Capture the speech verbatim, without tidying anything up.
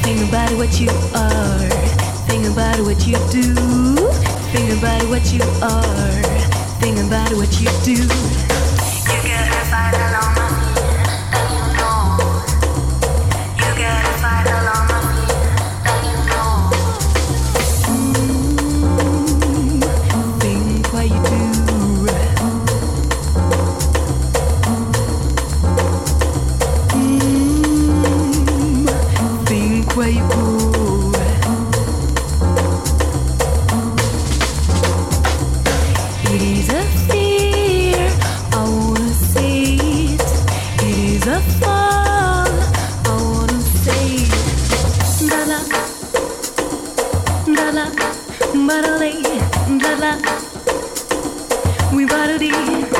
Think about what you are. Think about what you do. Think about what you are. Think about what you do. You gotta fight along my fear, and you know. You gotta fight along my fear, and you know. Mm, think what you do. Where you go, it is a fear, I wanna say it. It is a fall, I wanna say it. Da la, da la, ba da lay, da la. We body.